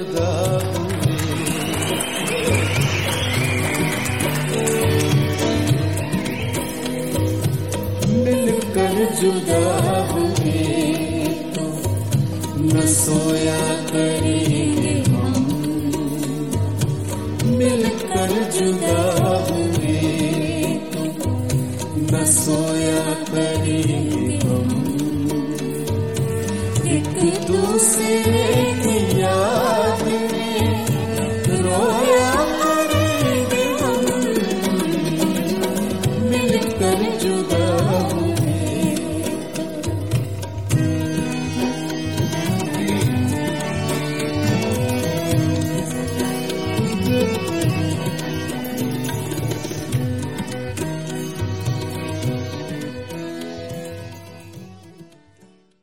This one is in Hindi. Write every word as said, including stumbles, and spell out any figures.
जुदा हुए, मिलकर जुदा हुए तो न सोया करेंगे हम, मिलकर जुदा हुए तो न सोया